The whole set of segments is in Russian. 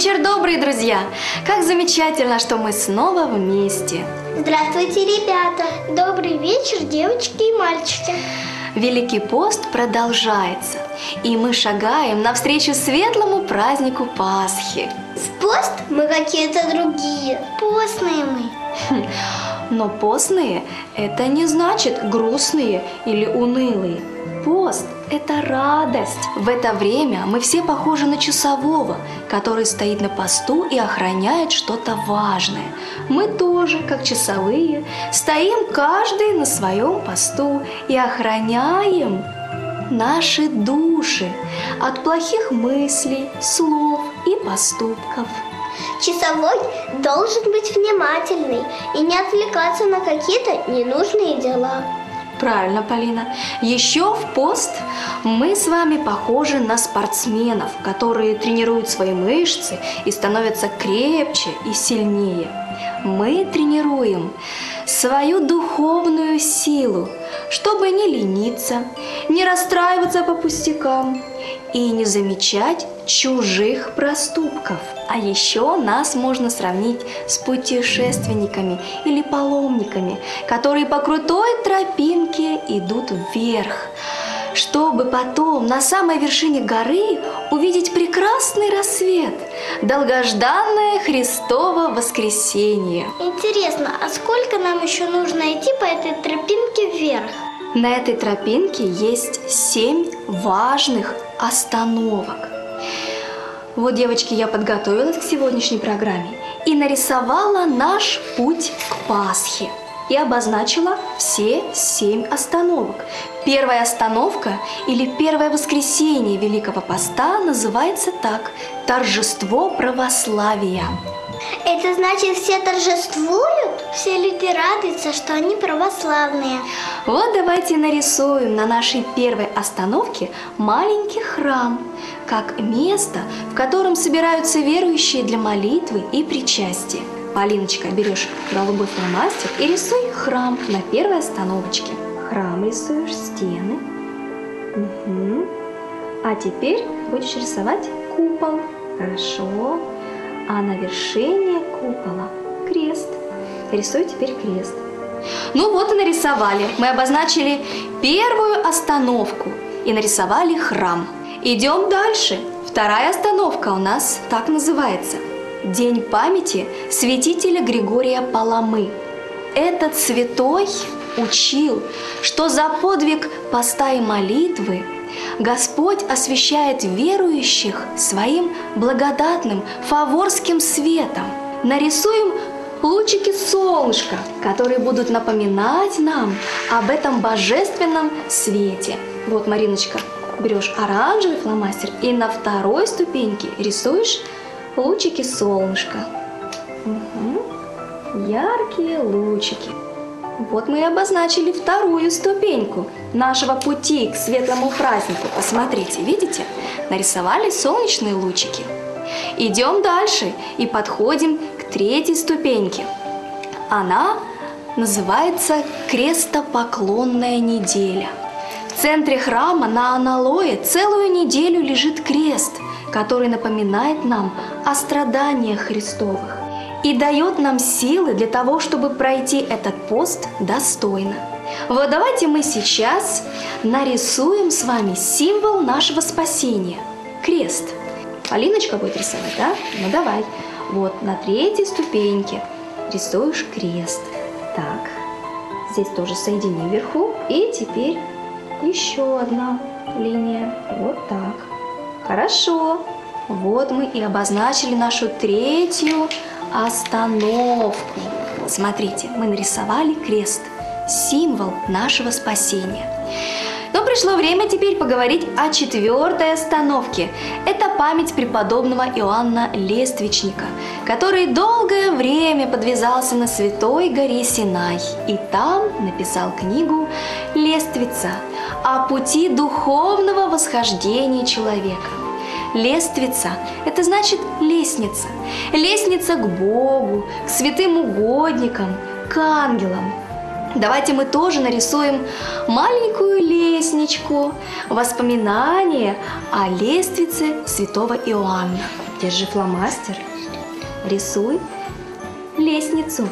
Вечер добрый, друзья! Как замечательно, что мы снова вместе. Здравствуйте, ребята! Добрый вечер, девочки и мальчики! Великий пост продолжается, и мы шагаем навстречу светлому празднику Пасхи. В пост мы какие-то другие, постные мы. Но постные – это не значит грустные или унылые. Пост – это радость. В это время мы все похожи на часового, который стоит на посту и охраняет что-то важное. Мы тоже, как часовые, стоим каждый на своем посту и охраняем наши души от плохих мыслей, слов и поступков. Часовой должен быть внимательный и не отвлекаться на какие-то ненужные дела. Правильно, Полина. Еще в пост мы с вами похожи на спортсменов, которые тренируют свои мышцы и становятся крепче и сильнее. Мы тренируем свою духовную силу, чтобы не лениться, не расстраиваться по пустякам и не замечать чужих проступков. А еще нас можно сравнить с путешественниками или паломниками, которые по крутой тропинке идут вверх, чтобы потом на самой вершине горы увидеть прекрасный рассвет, долгожданное Христово воскресенье. Интересно, а сколько нам еще нужно идти по этой тропинке вверх? На этой тропинке есть 7 важных остановок. Вот, девочки, я подготовилась к сегодняшней программе и нарисовала наш путь к Пасхе. И обозначила все 7 остановок. Первая остановка или первое воскресенье Великого Поста называется так – торжество православия. Это значит, все торжествуют? Все люди радуются, что они православные. Вот давайте нарисуем на нашей первой остановке маленький храм, как место, в котором собираются верующие для молитвы и причастия. Полиночка, берешь голубой фломастер и рисуй храм на первой остановочке. Храм рисуешь, стены. Угу. А теперь будешь рисовать купол. Хорошо. А на вершине купола крест. Рисуй теперь крест. Ну вот и нарисовали. Мы обозначили первую остановку и нарисовали храм. Идем дальше. Вторая остановка у нас так называется. День памяти святителя Григория Паламы. Этот святой учил, что за подвиг поста и молитвы Господь освящает верующих своим благодатным фаворским светом. Нарисуем лучики солнышка, которые будут напоминать нам об этом божественном свете. Вот, Мариночка, берешь оранжевый фломастер и на второй ступеньке рисуешь лучики солнышка. Угу. Яркие лучики. Вот мы и обозначили вторую ступеньку нашего пути к светлому празднику. Посмотрите, видите? Нарисовали солнечные лучики. Идем дальше и подходим к третьей ступеньке. Она называется крестопоклонная неделя. В центре храма на аналое целую неделю лежит крест, который напоминает нам о страданиях Христовых и дает нам силы для того, чтобы пройти этот пост достойно. Вот давайте мы сейчас нарисуем с вами символ нашего спасения – крест. Полиночка будет рисовать, да? Ну давай. Вот на третьей ступеньке рисуешь крест. Так, здесь тоже соедини вверху. И теперь еще одна линия. Вот так. Хорошо. Вот мы и обозначили нашу третью остановку. Смотрите, мы нарисовали крест, символ нашего спасения. Но пришло время теперь поговорить о четвертой остановке. Это память преподобного Иоанна Лествичника, который долгое время подвязался на Святой горе Синай и там написал книгу «Лествица» о пути духовного восхождения человека. Лествица – это значит лестница. Лестница к Богу, к святым угодникам, к ангелам. Давайте мы тоже нарисуем маленькую лестничку, воспоминание о лествице святого Иоанна. Держи фломастер. Рисуй лестницу.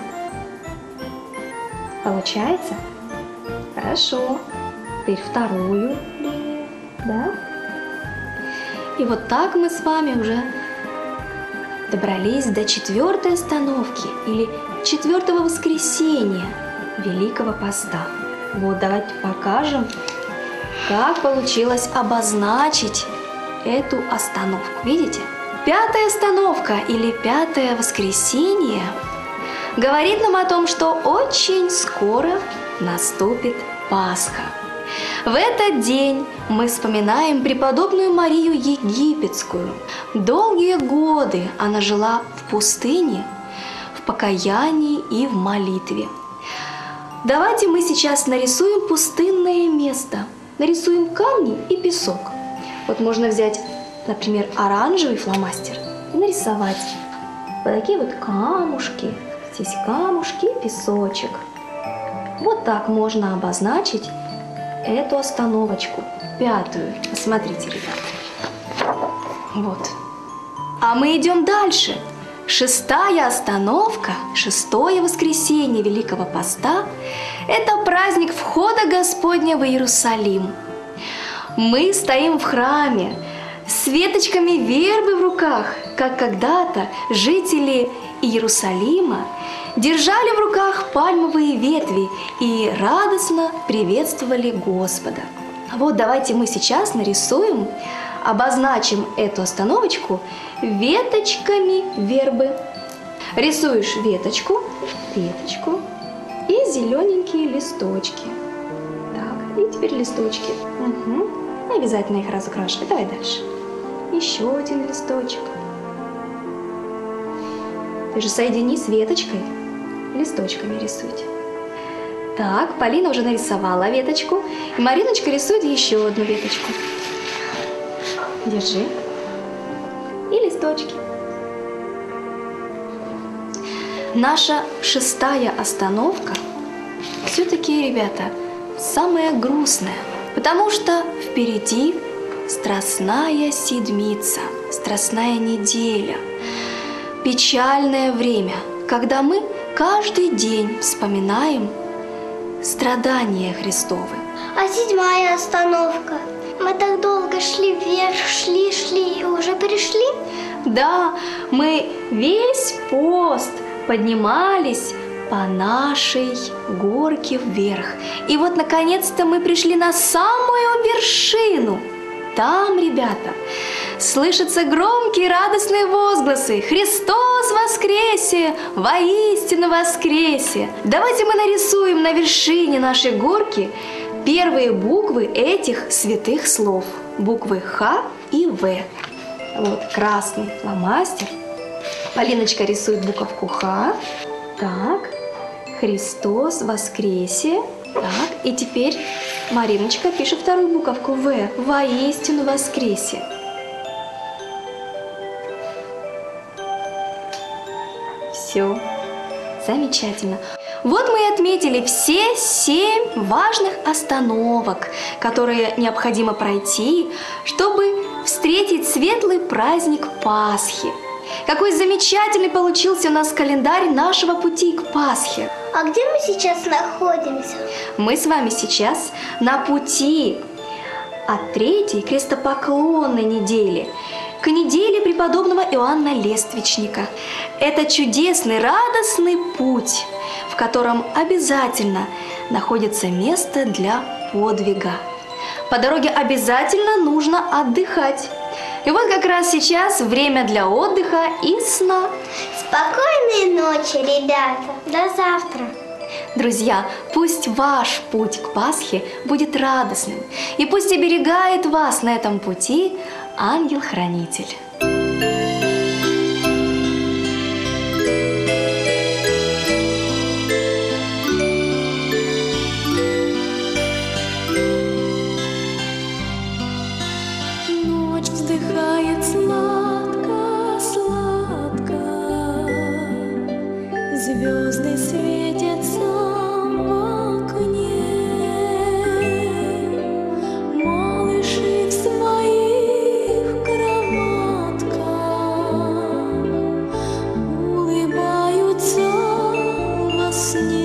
Получается? Хорошо. Теперь вторую линию, да? И вот так мы с вами уже добрались до 4-й остановки или 4-го воскресенья Великого Поста. Вот давайте покажем, как получилось обозначить эту остановку. Видите? 5-я остановка или 5-е воскресенье говорит нам о том, что очень скоро наступит Пасха. В этот день мы вспоминаем преподобную Марию Египетскую. Долгие годы она жила в пустыне, в покаянии и в молитве. Давайте мы сейчас нарисуем пустынное место. Нарисуем камни и песок. Вот можно взять, например, оранжевый фломастер и нарисовать вот такие вот камушки. Здесь камушки и песочек. Вот так можно обозначить эту остановочку, 5-ю. Посмотрите, ребята. Вот. А мы идем дальше. 6-я остановка, 6-е воскресенье Великого Поста – это праздник входа Господня в Иерусалим. Мы стоим в храме с веточками вербы в руках, как когда-то жители Иерусалима держали в руках пальмовые ветви и радостно приветствовали Господа. Вот давайте мы сейчас нарисуем, обозначим эту остановочку веточками вербы. Рисуешь веточку и зелененькие листочки. Так, и теперь листочки. Угу. Обязательно их разукрашивай. Давай дальше. Еще один листочек. Ты же соедини с веточкой. Листочками рисуйте. Так, Полина уже нарисовала веточку. И Мариночка рисует еще одну веточку. Держи. И листочки. Наша 6-я остановка все-таки, ребята, самая грустная. Потому что впереди Страстная Седмица, Страстная неделя. Печальное время, когда мы каждый день вспоминаем страдания Христовы. А 7-я остановка? Мы так долго шли вверх, шли и уже пришли? Да, мы весь пост поднимались по нашей горке вверх. И вот наконец-то мы пришли на самую вершину. Там, ребята, слышатся громкие радостные возгласы: «Христос воскресе! Воистину воскресе!» Давайте мы нарисуем на вершине нашей горки первые буквы этих святых слов. Буквы Х и В. Вот красный фломастер. Полиночка рисует буковку Х. Так, Христос воскресе. Так, и теперь Мариночка пишет вторую буковку В. Воистину воскресе. Все. Замечательно. Вот мы и отметили все 7 важных остановок, которые необходимо пройти, чтобы встретить светлый праздник Пасхи. Какой замечательный получился у нас календарь нашего пути к Пасхе. А где мы сейчас находимся? Мы с вами сейчас на пути от 3-й крестопоклонной недели к неделе преподобного Иоанна Лествичника. Это чудесный, радостный путь, в котором обязательно находится место для подвига. По дороге обязательно нужно отдыхать. И вот как раз сейчас время для отдыха и сна. Спокойной ночи, ребята. До завтра. Друзья, пусть ваш путь к Пасхе будет радостным, и пусть оберегает вас на этом пути ангел-хранитель. Ночь вздыхает сладко-сладко, звезды светятся в окне, малыши в своих кроватках сне.